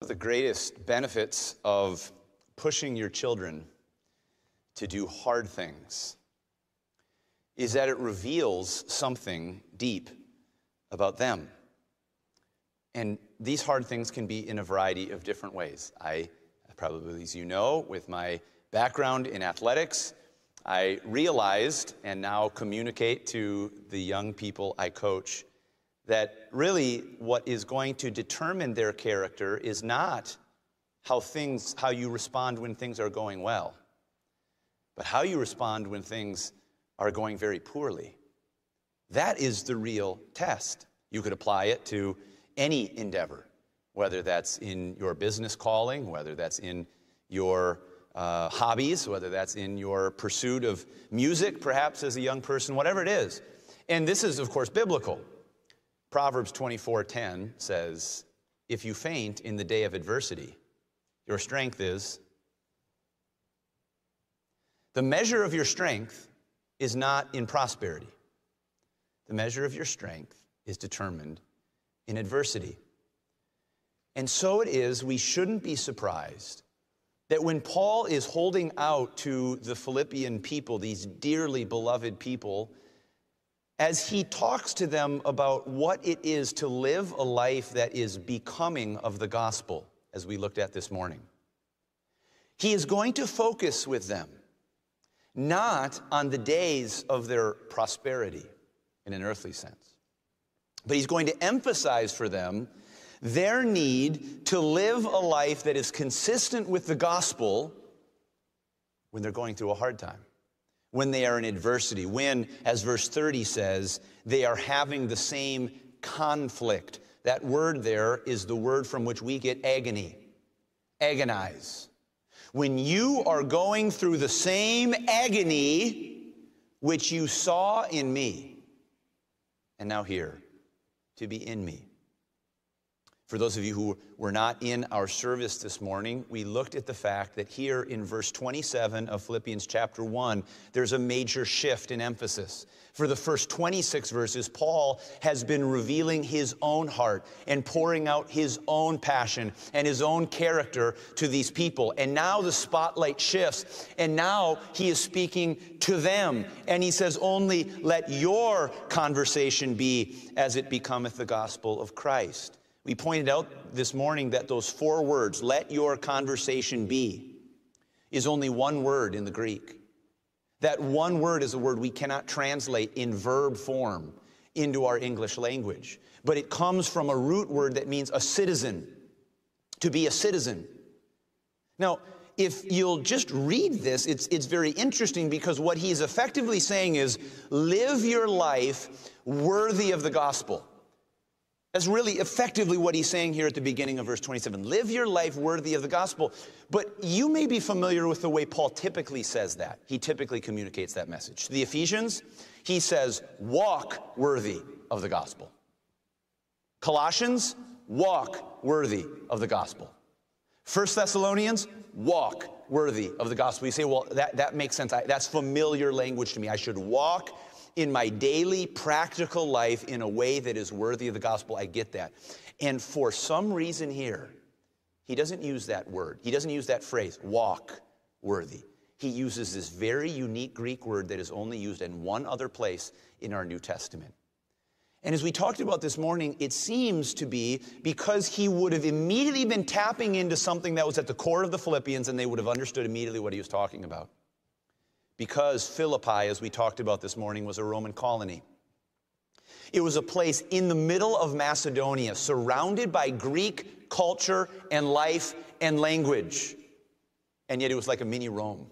of the greatest benefits of pushing your children to do hard things is that it reveals something deep about them. And these hard things can be in a variety of different ways. I probably, as you know, with my background in athletics, I realized and now communicate to the young people I coach that really what is going to determine their character is not how you respond when things are going well, but how you respond when things are going very poorly. That is the real test. You could apply it to any endeavor, whether that's in your business calling, whether that's in your hobbies, whether that's in your pursuit of music, perhaps as a young person, whatever it is. And this is, of course, biblical. Proverbs 24:10 says, if you faint in the day of adversity, your strength is. The measure of your strength is not in prosperity. The measure of your strength is determined in adversity. And so it is, we shouldn't be surprised that when Paul is holding out to the Philippian people, these dearly beloved people, as he talks to them about what it is to live a life that is becoming of the gospel, as we looked at this morning, he is going to focus with them not on the days of their prosperity in an earthly sense, but he's going to emphasize for them their need to live a life that is consistent with the gospel when they're going through a hard time, when they are in adversity, when, as verse 30 says, they are having the same conflict. That word there is the word from which we get agony, agonize. When you are going through the same agony which you saw in me, and now here, to be in me. For those of you who were not in our service this morning, we looked at the fact that here in verse 27 of Philippians chapter 1, there's a major shift in emphasis. For the first 26 verses, Paul has been revealing his own heart and pouring out his own passion and his own character to these people. And now the spotlight shifts, and now he is speaking to them. And he says, only let your conversation be as it becometh the gospel of Christ. We pointed out this morning that those 4 words, let your conversation be, is only one word in the Greek. That one word is a word we cannot translate in verb form into our English language. But it comes from a root word that means a citizen, to be a citizen. Now, if you'll just read this, it's very interesting because what he's effectively saying is, live your life worthy of the gospel. That's really effectively what he's saying here at the beginning of verse 27. Live your life worthy of the gospel. But you may be familiar with the way Paul typically says that. He typically communicates that message. To the Ephesians, he says, walk worthy of the gospel. Colossians, walk worthy of the gospel. 1 Thessalonians, walk worthy of the gospel. You say, well, that makes sense. That's familiar language to me. I should walk in my daily practical life in a way that is worthy of the gospel. I get that. And for some reason here, he doesn't use that word. He doesn't use that phrase, walk worthy. He uses this very unique Greek word that is only used in one other place in our New Testament. And as we talked about this morning, it seems to be because he would have immediately been tapping into something that was at the core of the Philippians, and they would have understood immediately what he was talking about. Because Philippi, as we talked about this morning, was a Roman colony. It was a place in the middle of Macedonia, surrounded by Greek culture and life and language. And yet it was like a mini Rome.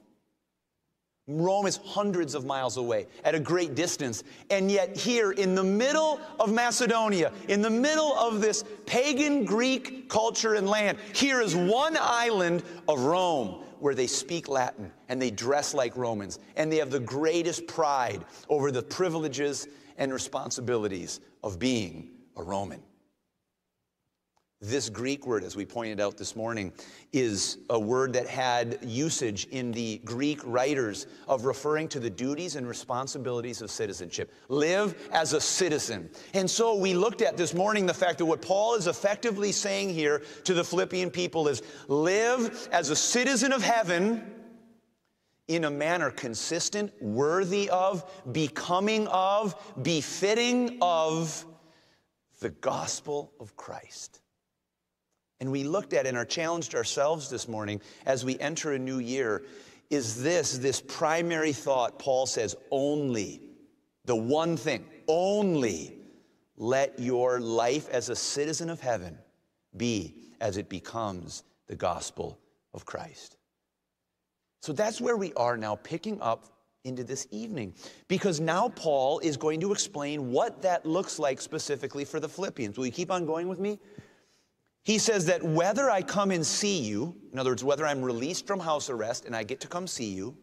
Rome is hundreds of miles away, at a great distance. And yet here, in the middle of Macedonia, in the middle of this pagan Greek culture and land, here is one island of Rome, where they speak Latin and they dress like Romans and they have the greatest pride over the privileges and responsibilities of being a Roman. This Greek word, as we pointed out this morning, is a word that had usage in the Greek writers of referring to the duties and responsibilities of citizenship. Live as a citizen. And so we looked at this morning the fact that what Paul is effectively saying here to the Philippian people is live as a citizen of heaven in a manner consistent, worthy of, becoming of, befitting of the gospel of Christ. And we looked at and are challenged ourselves this morning as we enter a new year, is this primary thought. Paul says, only, the one thing, only let your life as a citizen of heaven be as it becomes the gospel of Christ. So that's where we are now, picking up into this evening, because now Paul is going to explain what that looks like specifically for the Philippians. Will you keep on going with me? He says that whether I come and see you, in other words, whether I'm released from house arrest and I get to come see you,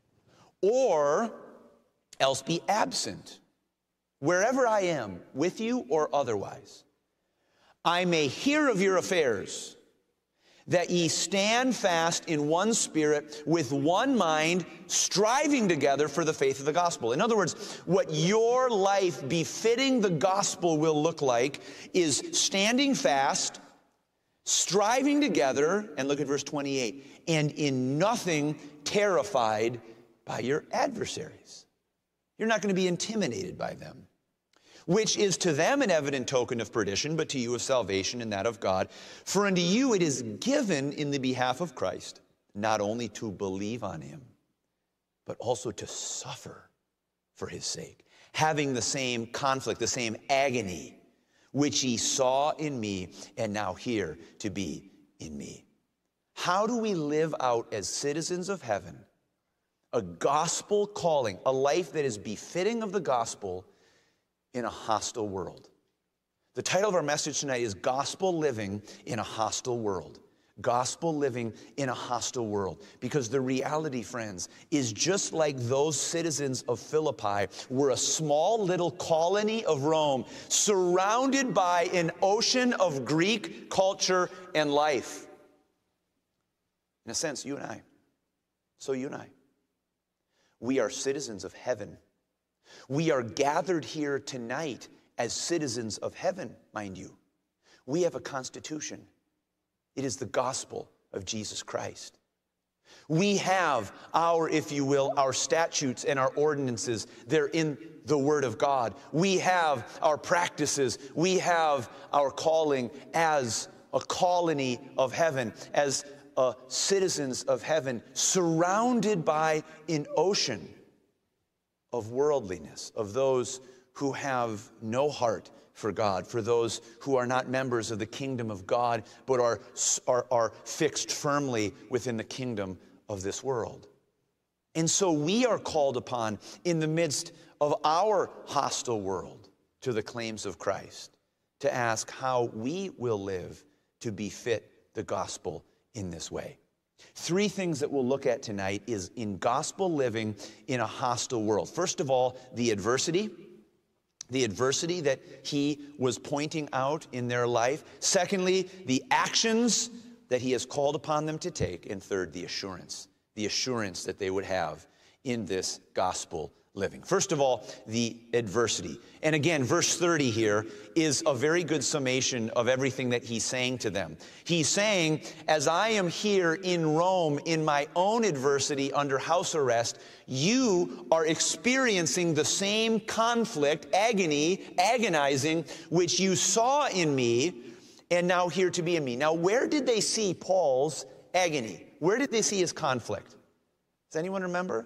or else be absent, wherever I am, with you or otherwise, I may hear of your affairs, that ye stand fast in one spirit, with one mind, striving together for the faith of the gospel. In other words, what your life befitting the gospel will look like is standing fast, striving together, and look at verse 28, and in nothing terrified by your adversaries. You're not going to be intimidated by them, which is to them an evident token of perdition, but to you of salvation and that of God. For unto you it is given in the behalf of Christ, not only to believe on him, but also to suffer for his sake, having the same conflict, the same agony, which ye saw in me, and now hear to be in me. How do we live out as citizens of heaven a gospel calling, a life that is befitting of the gospel in a hostile world? The title of our message tonight is Gospel Living in a Hostile World. Gospel living in a hostile world. Because the reality, friends, is just like those citizens of Philippi were a small little colony of Rome, surrounded by an ocean of Greek culture and life. In a sense, you and I. So you and I. We are citizens of heaven. We are gathered here tonight as citizens of heaven, mind you. We have a constitution. It is the gospel of Jesus Christ. We have our, if you will, our statutes and our ordinances. They're in the Word of God. We have our practices. We have our calling as a colony of heaven, as citizens of heaven, surrounded by an ocean of worldliness, of those who have no heart for God, for those who are not members of the kingdom of God, but are fixed firmly within the kingdom of this world. And so we are called upon in the midst of our hostile world to the claims of Christ to ask how we will live to befit the gospel in this way. Three things that we'll look at tonight is in gospel living in a hostile world. First of all, the adversity that he was pointing out in their life. Secondly, the actions that he has called upon them to take. And third, the assurance that they would have in this gospel living. First of all, the adversity. And again, verse 30 here is a very good summation of everything that he's saying to them. He's saying, as I am here in Rome in my own adversity under house arrest, you are experiencing the same conflict, agonizing, which you saw in me and now here to be in me. Now, where did they see Paul's agony? Where did they see his conflict? Does anyone remember?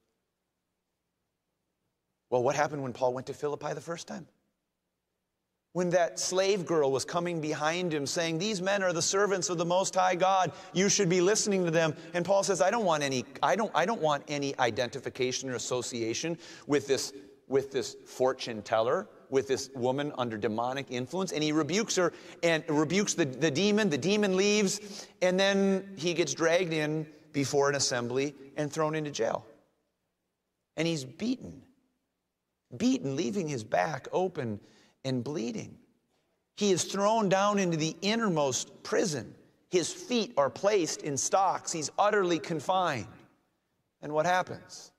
Well, what happened when Paul went to Philippi the first time? When that slave girl was coming behind him saying, these men are the servants of the Most High God. You should be listening to them. And Paul says, I don't want any identification or association with this fortune teller, with this woman under demonic influence. And he rebukes her and rebukes the demon. The demon leaves. And then he gets dragged in before an assembly and thrown into jail. And he's beaten, leaving his back open and bleeding. He is thrown down into the innermost prison. His feet are placed in stocks. He's utterly confined. And what happens?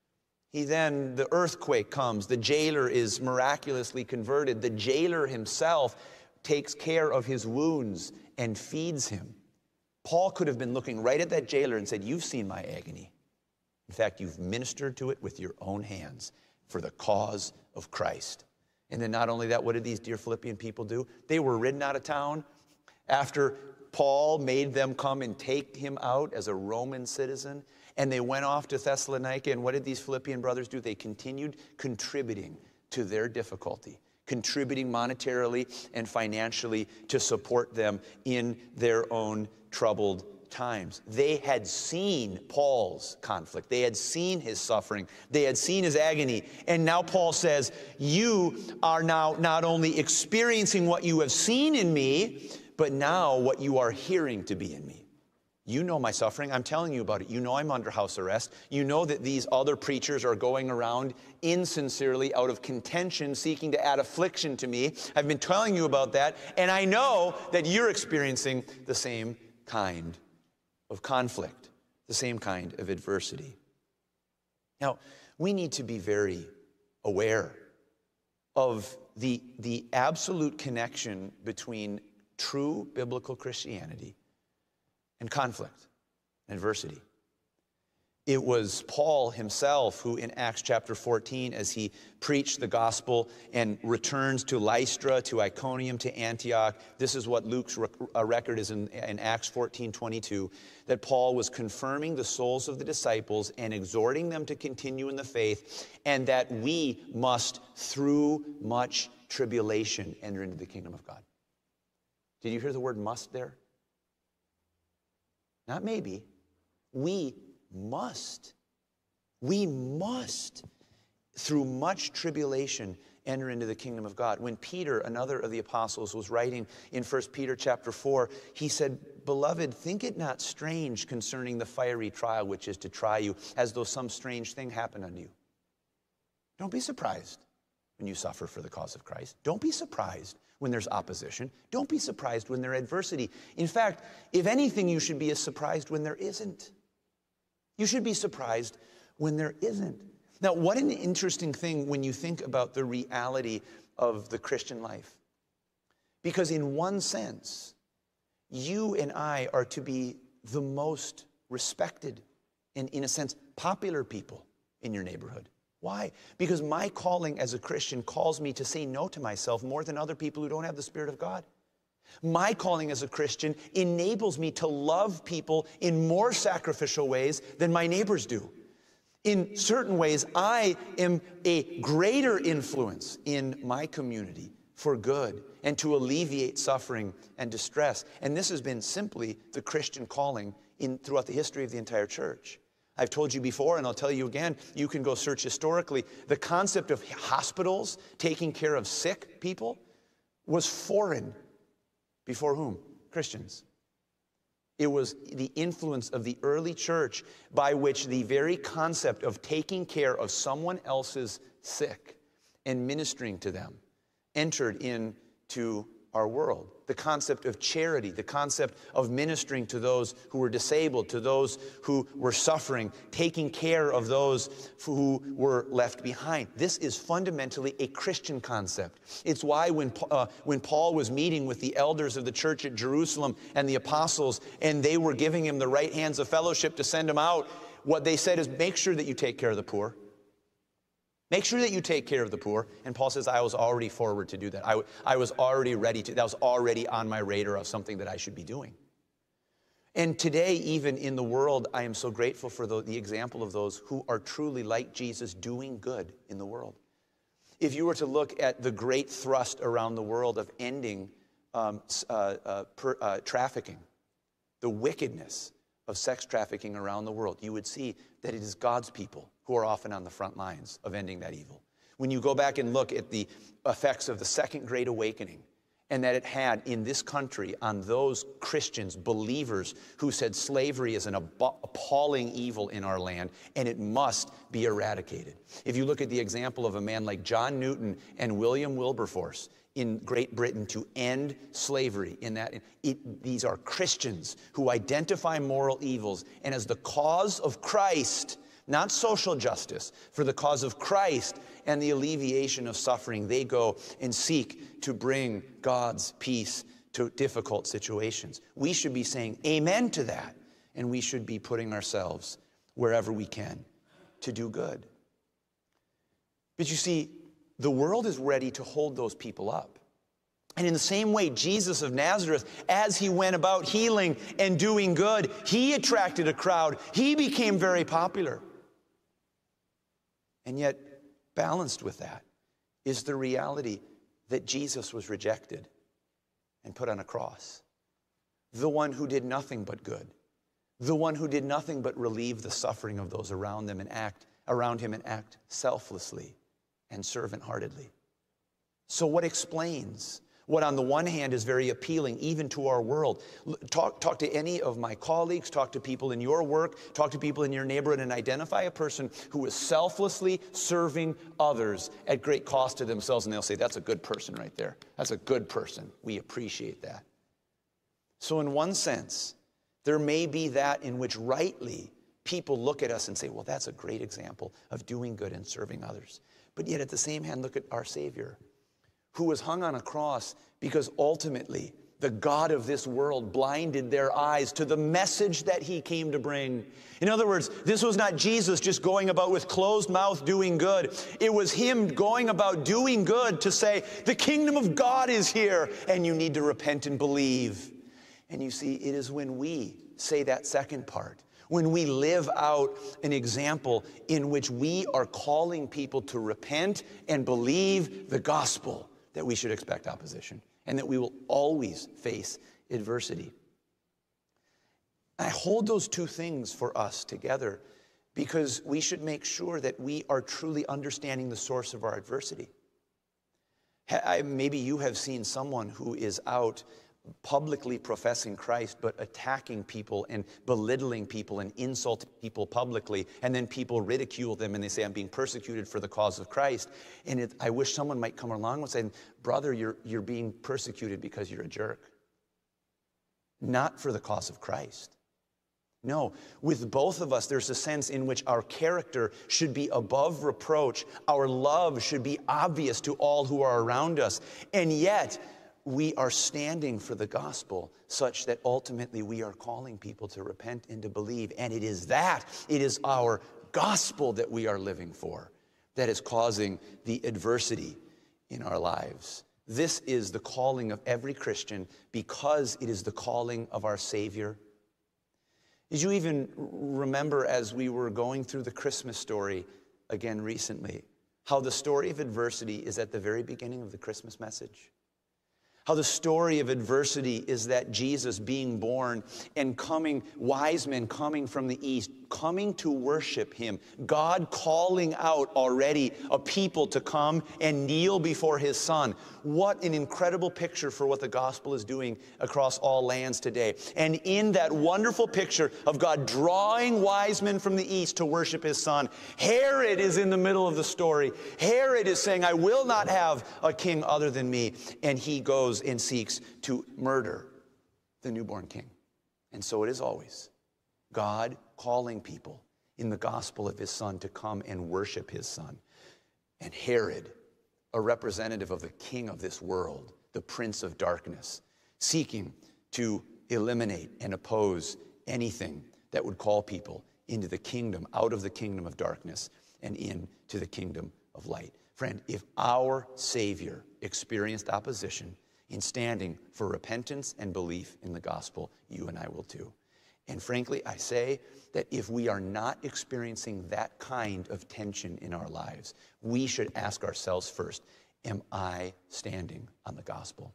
The earthquake comes. The jailer is miraculously converted. The jailer himself takes care of his wounds and feeds him. Paul could have been looking right at that jailer and said, "You've seen my agony. In fact, you've ministered to it with your own hands for the cause of Christ." And then not only that, what did these dear Philippian people do? They were ridden out of town after Paul made them come and take him out as a Roman citizen. And they went off to Thessalonica. And what did these Philippian brothers do? They continued contributing to their difficulty, contributing monetarily and financially to support them in their own troubled times. They had seen Paul's conflict. They had seen his suffering. They had seen his agony. And now Paul says, you are now not only experiencing what you have seen in me, but now what you are hearing to be in me. You know my suffering. I'm telling you about it. You know I'm under house arrest. You know that these other preachers are going around insincerely out of contention, seeking to add affliction to me. I've been telling you about that. And I know that you're experiencing the same kind of conflict, the same kind of adversity. Now, we need to be very aware of the absolute connection between true biblical Christianity and conflict and adversity. It was Paul himself who in Acts chapter 14, as he preached the gospel and returns to Lystra, to Iconium, to Antioch, this is what Luke's record is in Acts 14:22, that Paul was confirming the souls of the disciples and exhorting them to continue in the faith, and that we must, through much tribulation, enter into the kingdom of God. Did you hear the word must there? Not maybe. We must, through much tribulation, enter into the kingdom of God. When Peter, another of the apostles, was writing in 1 Peter chapter 4, he said, "Beloved, think it not strange concerning the fiery trial which is to try you, as though some strange thing happened unto you." Don't be surprised when you suffer for the cause of Christ. Don't be surprised when there's opposition. Don't be surprised when there's adversity. In fact, if anything, you should be as surprised when there isn't. You should be surprised when there isn't. Now, what an interesting thing when you think about the reality of the Christian life. Because in one sense, you and I are to be the most respected and, in a sense, popular people in your neighborhood. Why? Because my calling as a Christian calls me to say no to myself more than other people who don't have the Spirit of God. My calling as a Christian enables me to love people in more sacrificial ways than my neighbors do. In certain ways, I am a greater influence in my community for good and to alleviate suffering and distress. And this has been simply the Christian calling throughout the history of the entire church. I've told you before, and I'll tell you again, you can go search historically. The concept of hospitals taking care of sick people was foreign. Before whom? Christians. It was the influence of the early church by which the very concept of taking care of someone else's sick and ministering to them entered into our world. The concept of charity, the concept of ministering to those who were disabled, to those who were suffering, taking care of those who were left behind. This is fundamentally a Christian concept. It's why when Paul was meeting with the elders of the church at Jerusalem and the apostles, and they were giving him the right hands of fellowship to send him out, what they said is, make sure that you take care of the poor. Make sure that you take care of the poor. And Paul says, I was already forward to do that. I was already ready to. That was already on my radar of something that I should be doing. And today, even in the world, I am so grateful for the example of those who are truly like Jesus doing good in the world. If you were to look at the great thrust around the world of ending trafficking, the wickedness of sex trafficking around the world, you would see that it is God's people who are often on the front lines of ending that evil. When you go back and look at the effects of the Second Great Awakening and that it had in this country on those Christians, believers, who said slavery is an appalling evil in our land and it must be eradicated. If you look at the example of a man like John Newton and William Wilberforce in Great Britain to end slavery, these are Christians who identify moral evils, and as the cause of Christ, not social justice, for the cause of Christ and the alleviation of suffering, they go and seek to bring God's peace to difficult situations. We should be saying amen to that, and we should be putting ourselves wherever we can to do good. But you see, the world is ready to hold those people up. And in the same way, Jesus of Nazareth, as he went about healing and doing good, he attracted a crowd. He became very popular. And yet, balanced with that is the reality that Jesus was rejected and put on a cross. The one who did nothing but good. The one who did nothing but relieve the suffering of those around him and act selflessly and servant-heartedly. So what explains what on the one hand is very appealing even to our world? Talk to any of my colleagues, talk to people in your work, talk to people in your neighborhood, and identify a person who is selflessly serving others at great cost to themselves, and they'll say, that's a good person right there. That's a good person. We appreciate that. So in one sense, there may be that in which rightly people look at us and say, well, that's a great example of doing good and serving others. But yet at the same hand, look at our Savior, who was hung on a cross because ultimately the God of this world blinded their eyes to the message that he came to bring. In other words, this was not Jesus just going about with closed mouth doing good. It was him going about doing good to say, the kingdom of God is here and you need to repent and believe. And you see, it is when we say that second part, when we live out an example in which we are calling people to repent and believe the gospel, that we should expect opposition and that we will always face adversity. I hold those two things for us together because we should make sure that we are truly understanding the source of our adversity. Maybe you have seen someone who is out publicly professing Christ, but attacking people and belittling people and insulting people publicly, and then people ridicule them and they say, I'm being persecuted for the cause of Christ. And I wish someone might come along and say, brother, you're being persecuted because you're a jerk. Not for the cause of Christ. No, with both of us, there's a sense in which our character should be above reproach. Our love should be obvious to all who are around us. And yet, we are standing for the gospel such that ultimately we are calling people to repent and to believe. And it is our gospel that we are living for that is causing the adversity in our lives. This is the calling of every Christian because it is the calling of our Savior. Did you even remember as we were going through the Christmas story again recently, how the story of adversity is at the very beginning of the Christmas message? How the story of adversity is that Jesus being born and coming, wise men coming from the east, coming to worship him. God calling out already a people to come and kneel before his son. What an incredible picture for what the gospel is doing across all lands today. And in that wonderful picture of God drawing wise men from the east to worship his son, Herod is in the middle of the story. Herod is saying, I will not have a king other than me. And he goes and seeks to murder the newborn king. And so it is always. God calling people in the gospel of his son to come and worship his son. And Herod, a representative of the king of this world, the prince of darkness, seeking to eliminate and oppose anything that would call people into the kingdom, out of the kingdom of darkness and into the kingdom of light. Friend, if our Savior experienced opposition in standing for repentance and belief in the gospel, you and I will too. And frankly, I say that if we are not experiencing that kind of tension in our lives, we should ask ourselves first, am I standing on the gospel?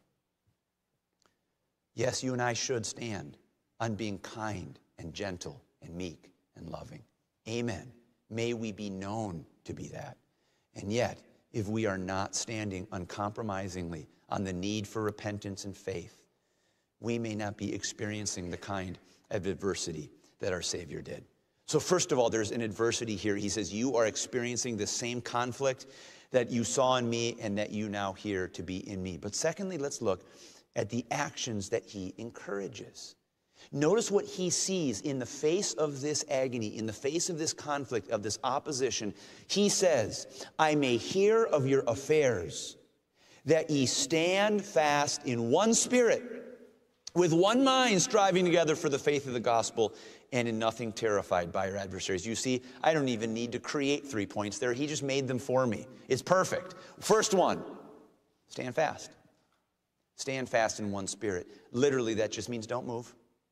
Yes, you and I should stand on being kind and gentle and meek and loving. Amen. May we be known to be that. And yet, if we are not standing uncompromisingly on the need for repentance and faith, we may not be experiencing the kind of adversity that our Savior did. So first of all, there's an adversity here. He says, you are experiencing the same conflict that you saw in me and that you now hear to be in me. But secondly, let's look at the actions that he encourages. Notice what he sees in the face of this agony, in the face of this conflict, of this opposition. He says, I may hear of your affairs, that ye stand fast in one spirit, with one mind striving together for the faith of the gospel, and in nothing terrified by your adversaries. You see, I don't even need to create 3 points there. He just made them for me. It's perfect. First one, stand fast. Stand fast in one spirit. Literally, that just means don't move.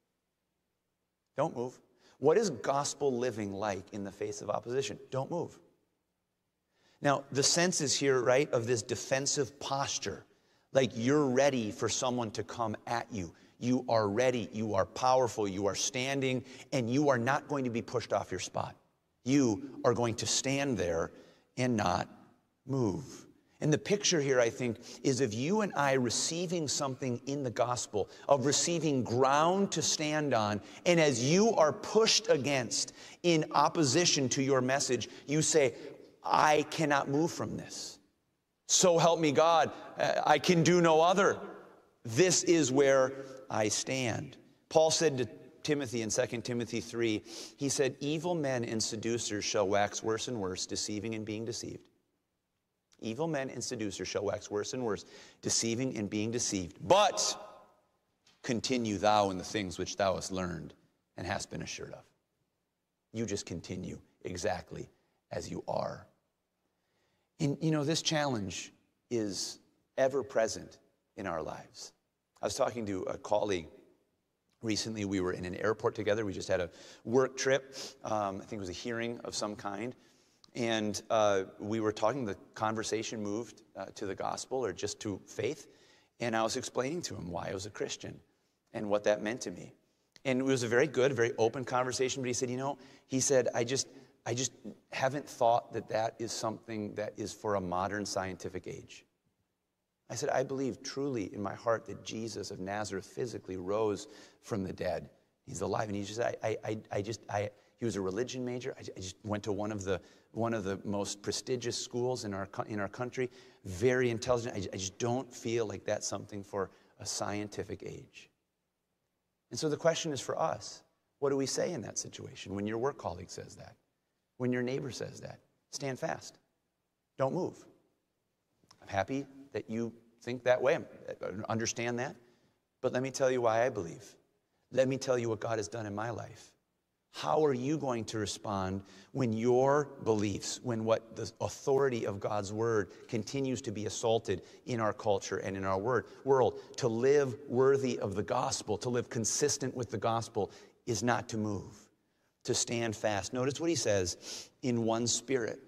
Don't move. What is gospel living like in the face of opposition? Don't move. Now, the sense is here, right, of this defensive posture. Like you're ready for someone to come at you. You are ready. You are powerful. You are standing, and you are not going to be pushed off your spot. You are going to stand there and not move. And the picture here, I think, is of you and I receiving something in the gospel, of receiving ground to stand on. And as you are pushed against in opposition to your message, you say, I cannot move from this. So help me God, I can do no other. This is where I stand. Paul said to Timothy in 2 Timothy 3, he said, evil men and seducers shall wax worse and worse, deceiving and being deceived. Evil men and seducers shall wax worse and worse, deceiving and being deceived. But continue thou in the things which thou hast learned and hast been assured of. You just continue exactly as you are. And you know, this challenge is ever present in our lives. I was talking to a colleague recently. We were in an airport together. We just had a work trip. I think it was a hearing of some kind. And we were talking, the conversation moved to the gospel or just to faith. And I was explaining to him why I was a Christian and what that meant to me. And it was a very good, very open conversation. But he said, you know, he said, I just haven't thought that that is something that is for a modern scientific age. I said, I believe truly in my heart that Jesus of Nazareth physically rose from the dead. He's alive. And he just said, he was a religion major. I just went to one of the most prestigious schools in our country. Very intelligent. I just don't feel like that's something for a scientific age. And so the question is for us, what do we say in that situation when your work colleague says that? When your neighbor says that? Stand fast. Don't move. I'm happy that you think that way. I understand that. But let me tell you why I believe. Let me tell you what God has done in my life. How are you going to respond when your beliefs, when what the authority of God's word continues to be assaulted in our culture and in our world? To live worthy of the gospel, to live consistent with the gospel, is not to move, to stand fast. Notice what he says, in one spirit.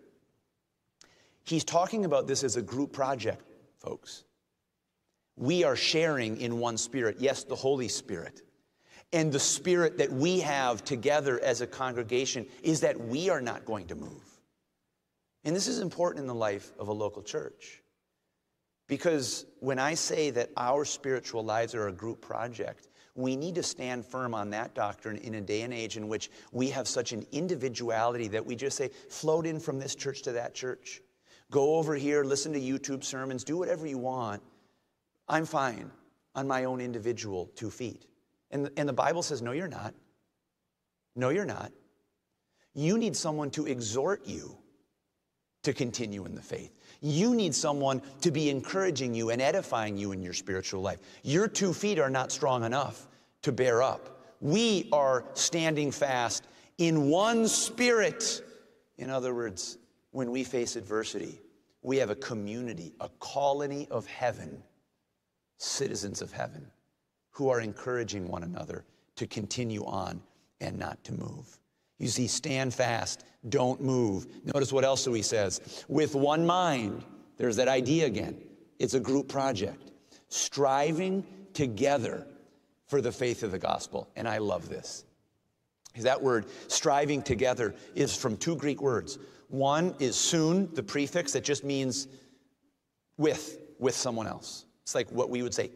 He's talking about this as a group project, folks. We are sharing in one spirit. Yes, the Holy Spirit. And the spirit that we have together as a congregation is that we are not going to move. And this is important in the life of a local church. Because when I say that our spiritual lives are a group project, we need to stand firm on that doctrine in a day and age in which we have such an individuality that we just say, float in from this church to that church. Go over here, listen to YouTube sermons, do whatever you want. I'm fine on my own individual 2 feet. And the Bible says, no, you're not. No, you're not. You need someone to exhort you to continue in the faith. You need someone to be encouraging you and edifying you in your spiritual life. Your 2 feet are not strong enough to bear up. We are standing fast in one spirit. In other words, when we face adversity, we have a community, a colony of heaven, citizens of heaven, who are encouraging one another to continue on and not to move. You see, stand fast, don't move. Notice what else he says. With one mind, there's that idea again. It's a group project. Striving together for the faith of the gospel. And I love this. That word, striving together, is from two Greek words. One is soon, the prefix that just means with someone else. It's like what we would say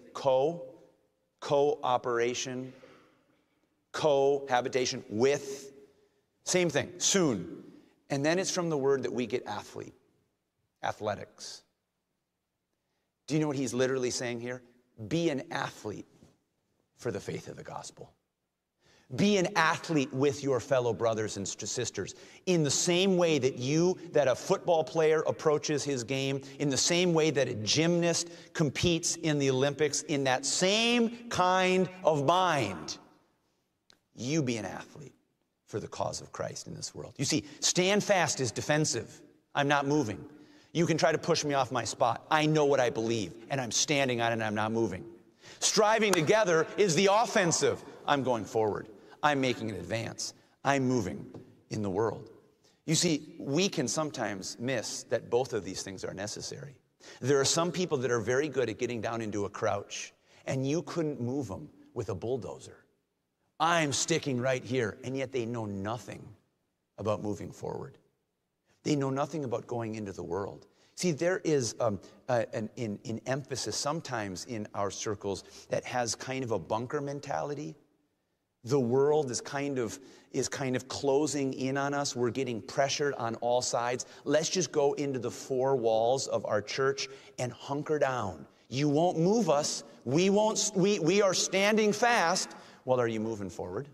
cooperation, cohabitation, with. Same thing, soon. And then it's from the word that we get athlete, athletics. Do you know what he's literally saying here? Be an athlete for the faith of the gospel. Be an athlete with your fellow brothers and sisters in the same way that a football player approaches his game, in the same way that a gymnast competes in the Olympics, in that same kind of mind. You be an athlete for the cause of Christ in this world. You see, stand fast is defensive. I'm not moving. You can try to push me off my spot. I know what I believe, and I'm standing on it, and I'm not moving. Striving together is the offensive. I'm going forward. I'm making an advance. I'm moving in the world. You see, we can sometimes miss that both of these things are necessary. There are some people that are very good at getting down into a crouch, and you couldn't move them with a bulldozer. I'm sticking right here, and yet they know nothing about moving forward. They know nothing about going into the world. See, there is an emphasis sometimes in our circles that has kind of a bunker mentality. The world is kind of closing in on us. We're getting pressured on all sides. Let's just go into the four walls of our church and hunker down. You won't move us. We are standing fast. Well, are you moving forward?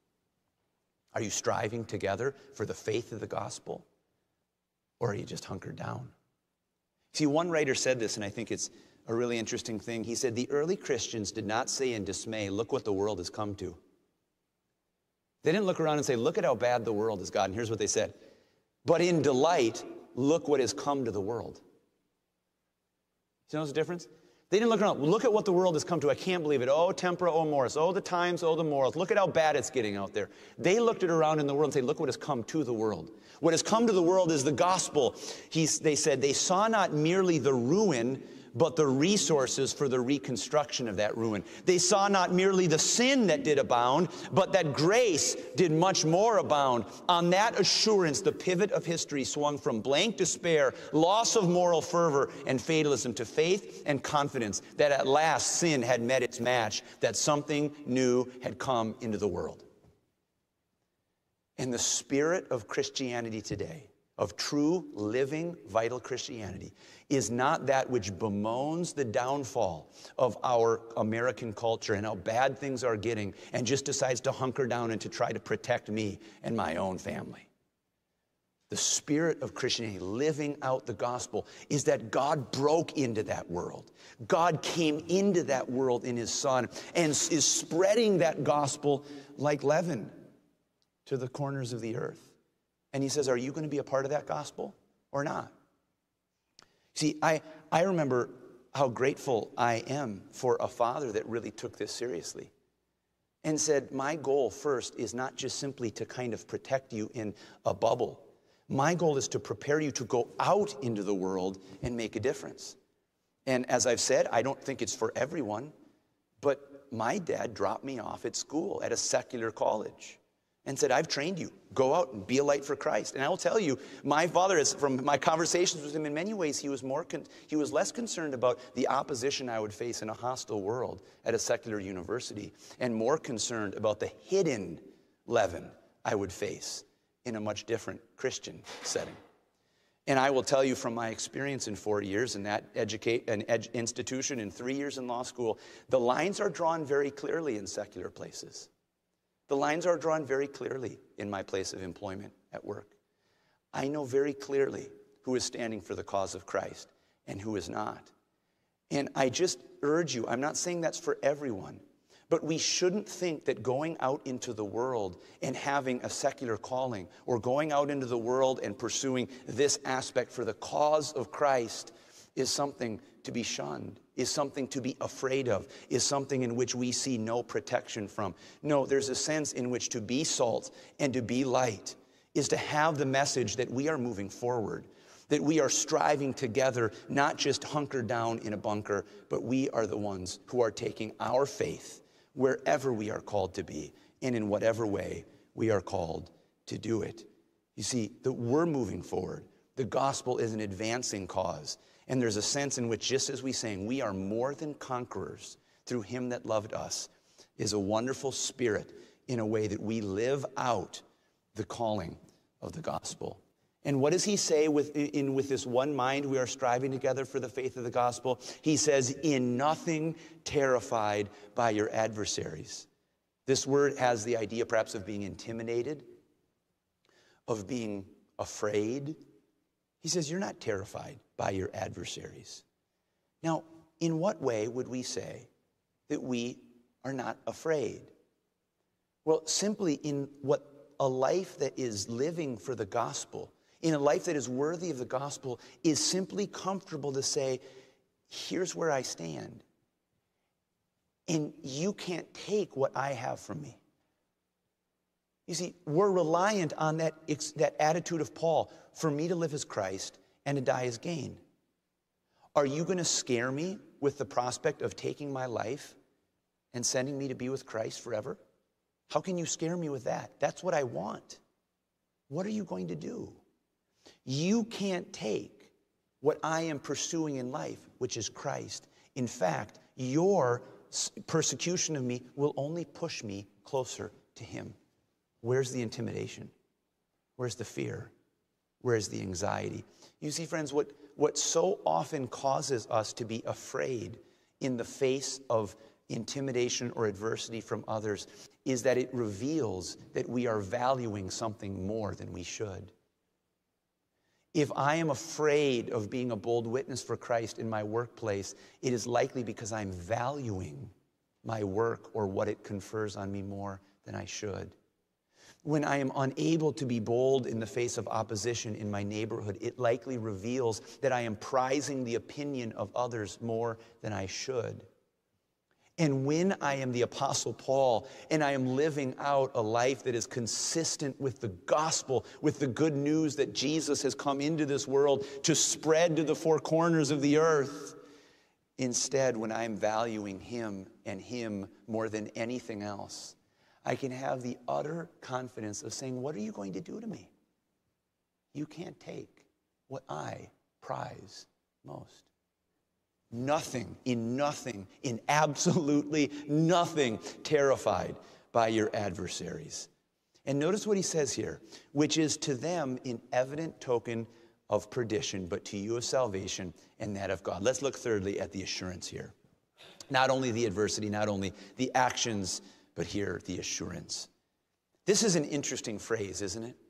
Are you striving together for the faith of the gospel? Or are you just hunkered down? See, one writer said this, and I think it's a really interesting thing. He said, the early Christians did not say in dismay, look what the world has come to. They didn't look around and say, look at how bad the world has gotten. Here's what they said. But in delight, look what has come to the world. You know the difference? They didn't look around. Look at what the world has come to. I can't believe it. Oh, tempora, oh, moris. Oh, the times, oh, the morals. Look at how bad it's getting out there. They looked it around in the world and said, look what has come to the world. What has come to the world is the gospel. They said they saw not merely the ruin, but the resources for the reconstruction of that ruin. They saw not merely the sin that did abound, but that grace did much more abound. On that assurance, the pivot of history swung from blank despair, loss of moral fervor, and fatalism to faith and confidence that at last sin had met its match, that something new had come into the world. And the spirit of Christianity today, of true, living, vital Christianity, is not that which bemoans the downfall of our American culture and how bad things are getting and just decides to hunker down and to try to protect me and my own family. The spirit of Christianity, living out the gospel, is that God broke into that world. God came into that world in his Son and is spreading that gospel like leaven to the corners of the earth. And he says, are you going to be a part of that gospel or not? See, I remember how grateful I am for a father that really took this seriously and said, my goal first is not just simply to kind of protect you in a bubble. My goal is to prepare you to go out into the world and make a difference. And as I've said, I don't think it's for everyone, but my dad dropped me off at school at a secular college and said, I've trained you. Go out and be a light for Christ. And I will tell you, my father, from my conversations with him, in many ways, he was less concerned about the opposition I would face in a hostile world at a secular university and more concerned about the hidden leaven I would face in a much different Christian setting. And I will tell you from my experience in 4 years in that institution and 3 years in law school, the lines are drawn very clearly in secular places. The lines are drawn very clearly in my place of employment at work. I know very clearly who is standing for the cause of Christ and who is not. And I just urge you, I'm not saying that's for everyone, but we shouldn't think that going out into the world and having a secular calling or going out into the world and pursuing this aspect for the cause of Christ is something to be shunned, is something to be afraid of, is something in which we see no protection from. No, there's a sense in which to be salt and to be light is to have the message that we are moving forward, that we are striving together, not just hunkered down in a bunker, but we are the ones who are taking our faith wherever we are called to be and in whatever way we are called to do it. You see, that we're moving forward. The gospel is an advancing cause. And there's a sense in which, just as we sang, we are more than conquerors through him that loved us, is a wonderful spirit in a way that we live out the calling of the gospel. And what does he say with this one mind we are striving together for the faith of the gospel? He says, in nothing terrified by your adversaries. This word has the idea perhaps of being intimidated, of being afraid. He says, you're not terrified by your adversaries. Now, in what way would we say that we are not afraid? Well, simply in what a life that is living for the gospel, in a life that is worthy of the gospel, is simply comfortable to say, here's where I stand. And you can't take what I have from me. You see, we're reliant on that attitude of Paul. For me to live as Christ and to die as gain. Are you going to scare me with the prospect of taking my life and sending me to be with Christ forever? How can you scare me with that? That's what I want. What are you going to do? You can't take what I am pursuing in life, which is Christ. In fact, your persecution of me will only push me closer to him. Where's the intimidation? Where's the fear? Where's the anxiety? You see, friends, what so often causes us to be afraid in the face of intimidation or adversity from others is that it reveals that we are valuing something more than we should. If I am afraid of being a bold witness for Christ in my workplace, it is likely because I'm valuing my work or what it confers on me more than I should. When I am unable to be bold in the face of opposition in my neighborhood, it likely reveals that I am prizing the opinion of others more than I should. And when I am the Apostle Paul and I am living out a life that is consistent with the gospel, with the good news that Jesus has come into this world to spread to the four corners of the earth, instead, when I'm valuing him and him more than anything else, I can have the utter confidence of saying, what are you going to do to me? You can't take what I prize most. Nothing, in absolutely nothing terrified by your adversaries. And notice what he says here, which is to them an evident token of perdition, but to you of salvation and that of God. Let's look thirdly at the assurance here. Not only the adversity, not only the actions, but here, the assurance. This is an interesting phrase, isn't it?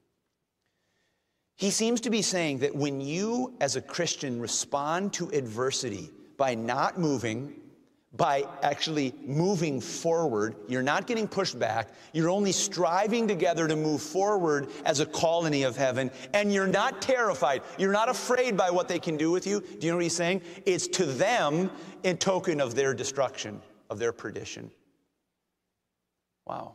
He seems to be saying that when you, as a Christian, respond to adversity by not moving, by actually moving forward, you're not getting pushed back, you're only striving together to move forward as a colony of heaven, and you're not terrified, you're not afraid by what they can do with you. Do you know what he's saying? It's to them in token of their destruction, of their perdition. Wow.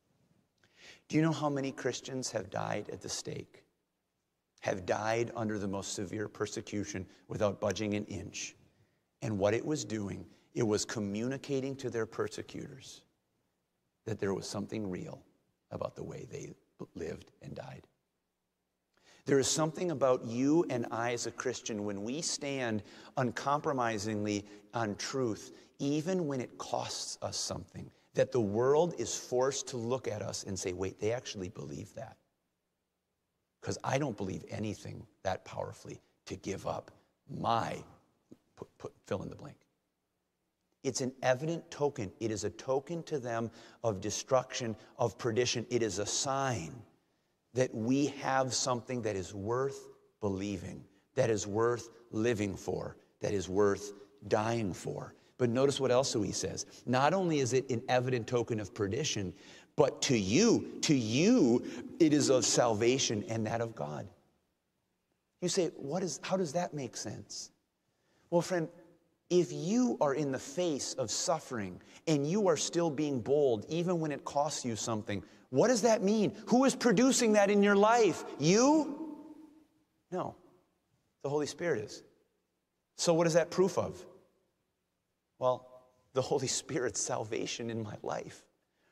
Do you know how many Christians have died at the stake? Have died under the most severe persecution without budging an inch? And what it was doing, it was communicating to their persecutors that there was something real about the way they lived and died. There is something about you and I as a Christian when we stand uncompromisingly on truth, even when it costs us something, that the world is forced to look at us and say, wait, they actually believe that. Because I don't believe anything that powerfully to give up my, fill in the blank. It's an evident token. It is a token to them of destruction, of perdition. It is a sign that we have something that is worth believing, that is worth living for, that is worth dying for. But notice what else he says. Not only is it an evident token of perdition, but to you, it is of salvation and that of God. You say, how does that make sense? Well, friend, if you are in the face of suffering and you are still being bold, even when it costs you something, what does that mean? Who is producing that in your life? You? No, the Holy Spirit is. So what is that proof of? Well, the Holy Spirit's salvation in my life.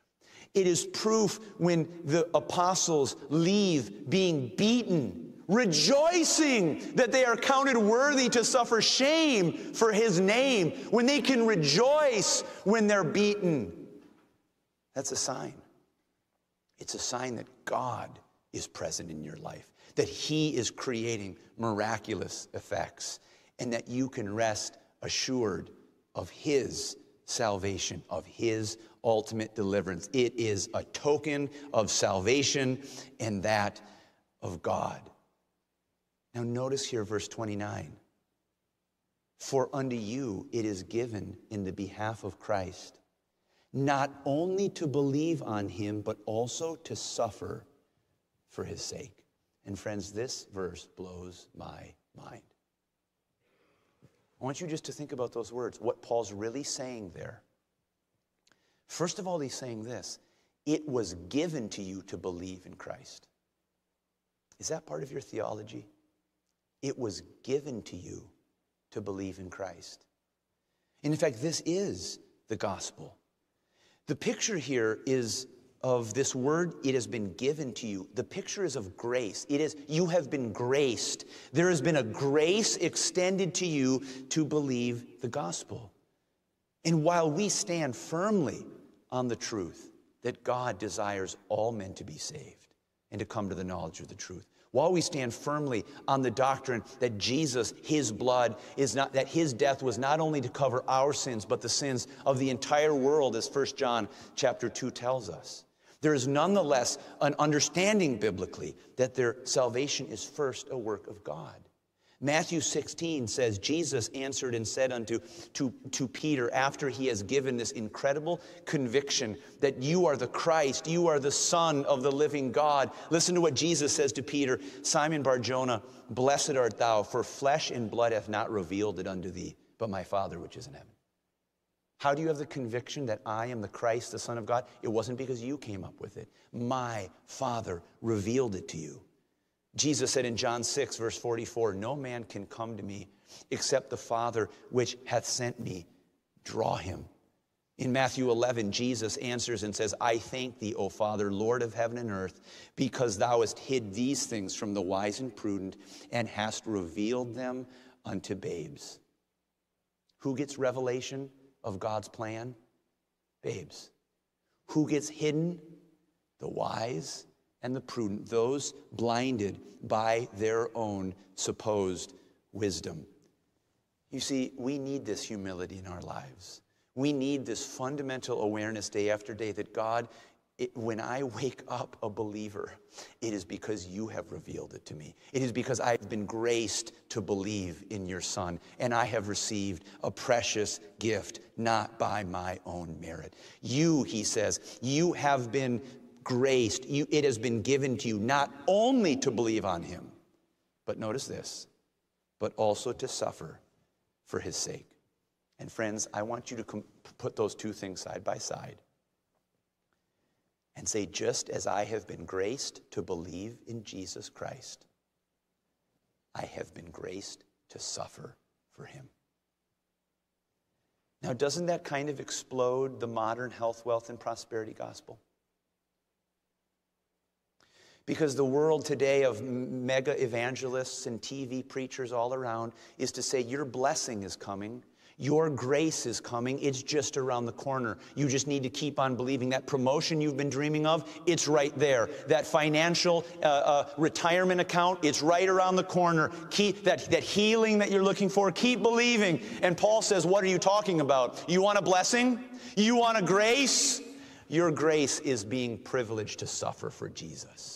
It is proof when the apostles leave being beaten, rejoicing that they are counted worthy to suffer shame for his name, when they can rejoice when they're beaten. That's a sign. It's a sign that God is present in your life, that he is creating miraculous effects, and that you can rest assured of his salvation, of his ultimate deliverance. It is a token of salvation and that of God. Now notice here verse 29. For unto you it is given in the behalf of Christ, not only to believe on him, but also to suffer for his sake. And friends, this verse blows my mind. I want you just to think about those words, what Paul's really saying there. First of all, he's saying this: it was given to you to believe in Christ. Is that part of your theology? It was given to you to believe in Christ. And in fact, this is the gospel. The picture here is of this word, it has been given to you. The picture is of grace. It is, you have been graced. There has been a grace extended to you to believe the gospel. And while we stand firmly on the truth that God desires all men to be saved and to come to the knowledge of the truth, while we stand firmly on the doctrine that Jesus, his blood, that his death was not only to cover our sins, but the sins of the entire world, as 1 John chapter 2 tells us, there is nonetheless an understanding biblically that their salvation is first a work of God. Matthew 16 says, Jesus answered and said to Peter, after he has given this incredible conviction that you are the Christ, you are the Son of the living God. Listen to what Jesus says to Peter: Simon Bar-Jonah, blessed art thou, for flesh and blood hath not revealed it unto thee, but my Father which is in heaven. How do you have the conviction that I am the Christ, the Son of God? It wasn't because you came up with it. My Father revealed it to you. Jesus said in John 6, verse 44, no man can come to me except the Father which hath sent me draw him. In Matthew 11, Jesus answers and says, I thank thee, O Father, Lord of heaven and earth, because thou hast hid these things from the wise and prudent and hast revealed them unto babes. Who gets revelation of God's plan? Babes. Who gets hidden? The wise and the prudent, those blinded by their own supposed wisdom. You see, we need this humility in our lives. We need this fundamental awareness day after day that God, when I wake up a believer, it is because you have revealed it to me. It is because I've been graced to believe in your Son, and I have received a precious gift, not by my own merit. You, he says, you have been graced. It has been given to you not only to believe on him, but notice this, but also to suffer for his sake. And friends, I want you to put those two things side by side and say, just as I have been graced to believe in Jesus Christ, I have been graced to suffer for him. Now, doesn't that kind of explode the modern health, wealth, and prosperity gospel? Because the world today of mega evangelists and TV preachers all around is to say, your blessing is coming. Your grace is coming. It's just around the corner. You just need to keep on believing. That promotion you've been dreaming of, it's right there. That financial retirement account, it's right around the corner. Keep that healing that you're looking for, keep believing. And Paul says, what are you talking about? You want a blessing? You want a grace? Your grace is being privileged to suffer for Jesus.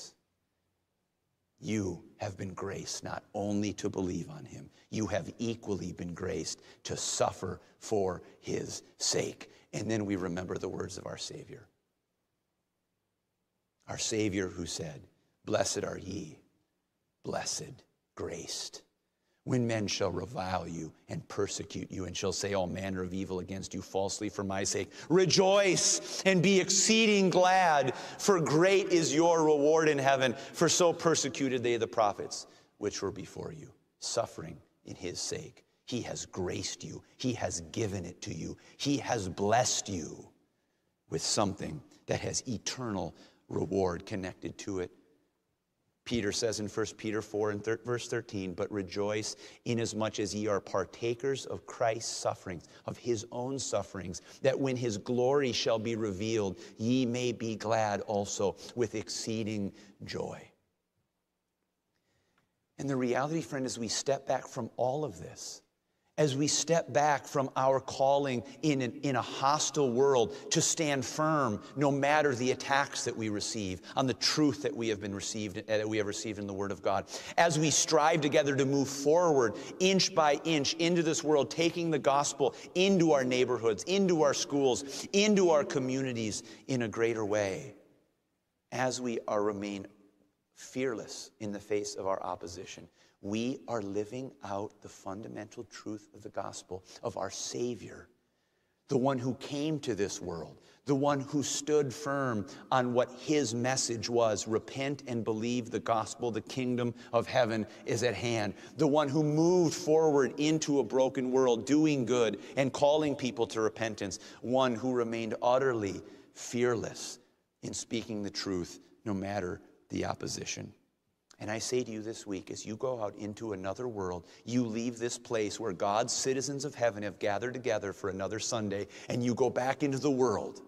You have been graced not only to believe on him, you have equally been graced to suffer for his sake. And then we remember the words of our Savior. Our Savior who said, blessed are ye, blessed, graced, when men shall revile you and persecute you and shall say all manner of evil against you falsely for my sake. Rejoice and be exceeding glad, for great is your reward in heaven. For so persecuted they the prophets which were before you, suffering in his sake. He has graced you. He has given it to you. He has blessed you with something that has eternal reward connected to it. Peter says in 1 Peter 4 and verse 13, but rejoice inasmuch as ye are partakers of Christ's sufferings, of his own sufferings, that when his glory shall be revealed, ye may be glad also with exceeding joy. And the reality, friend, as we step back from all of this, as we step back from our calling in a hostile world to stand firm no matter the attacks that we receive on the truth that we have received in the Word of God, as we strive together to move forward inch by inch into this world, taking the gospel into our neighborhoods, into our schools, into our communities in a greater way, as we remain fearless in the face of our opposition, we are living out the fundamental truth of the gospel of our Savior, the one who came to this world, the one who stood firm on what his message was: repent and believe the gospel, the kingdom of heaven is at hand. The one who moved forward into a broken world, doing good and calling people to repentance. One who remained utterly fearless in speaking the truth no matter the opposition. And I say to you this week, as you go out into another world, you leave this place where God's citizens of heaven have gathered together for another Sunday, and you go back into the world,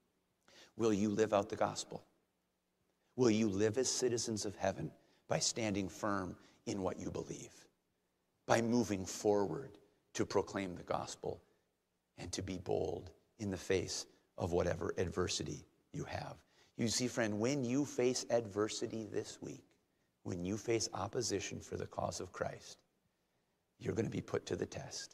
will you live out the gospel? Will you live as citizens of heaven by standing firm in what you believe, by moving forward to proclaim the gospel and to be bold in the face of whatever adversity you have? You see, friend, when you face adversity this week, when you face opposition for the cause of Christ, you're going to be put to the test.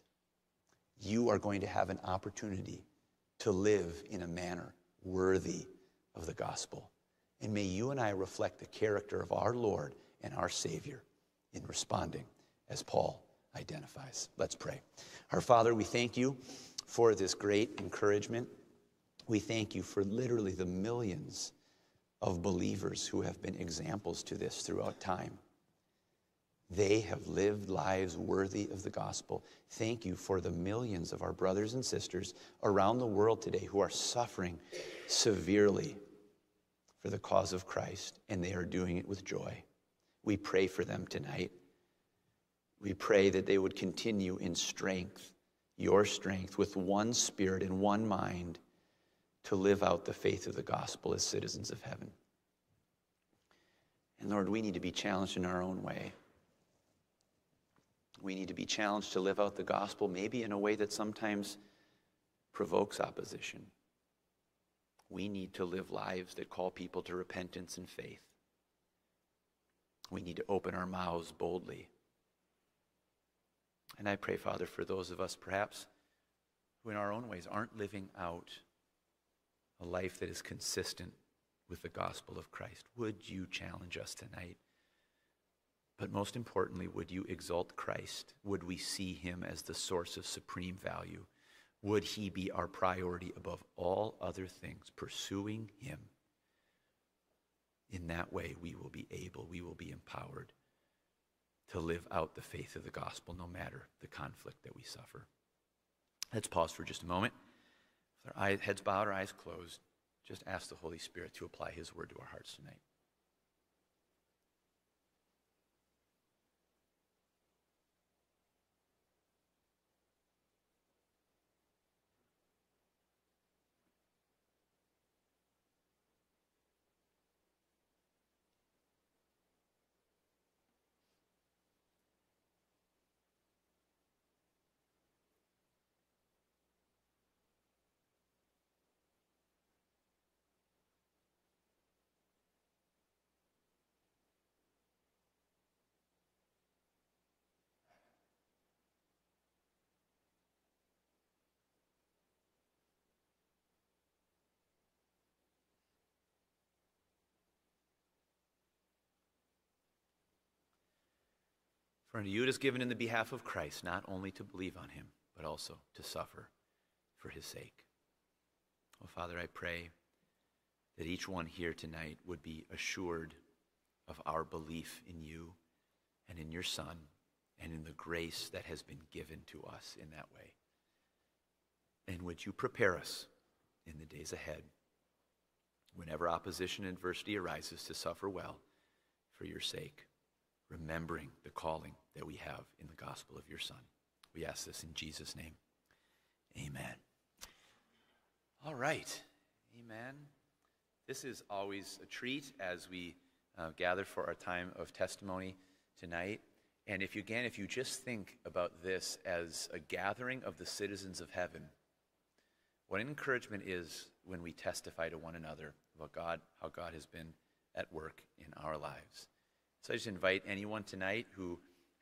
You are going to have an opportunity to live in a manner worthy of the gospel. And may you and I reflect the character of our Lord and our Savior in responding as Paul identifies. Let's pray. Our Father, we thank you for this great encouragement. We thank you for literally the millions of believers who have been examples to this throughout time. They have lived lives worthy of the gospel. Thank you for the millions of our brothers and sisters around the world today who are suffering severely for the cause of Christ, and they are doing it with joy. We pray for them tonight. We pray that they would continue in strength, your strength, with one spirit and one mind, to live out the faith of the gospel as citizens of heaven. And Lord, we need to be challenged in our own way. We need to be challenged to live out the gospel, maybe in a way that sometimes provokes opposition. We need to live lives that call people to repentance and faith. We need to open our mouths boldly. And I pray, Father, for those of us perhaps who in our own ways aren't living out a life that is consistent with the gospel of Christ. Would you challenge us tonight? But most importantly, would you exalt Christ? Would we see him as the source of supreme value? Would he be our priority above all other things, pursuing him? In that way, we will be empowered to live out the faith of the gospel no matter the conflict that we suffer. Let's pause for just a moment. With our heads bowed, our eyes closed, just ask the Holy Spirit to apply his word to our hearts tonight. For unto you it is given in the behalf of Christ, not only to believe on him, but also to suffer for his sake. Oh, Father, I pray that each one here tonight would be assured of our belief in you and in your Son and in the grace that has been given to us in that way. And would you prepare us in the days ahead whenever opposition and adversity arises, to suffer well for your sake, remembering the calling that we have in the gospel of your Son. We ask this in Jesus' name. Amen. All right. Amen. This is always a treat as we gather for our time of testimony tonight. And if you just think about this as a gathering of the citizens of heaven, what an encouragement is when we testify to one another about God, how God has been at work in our lives. So I just invite anyone tonight who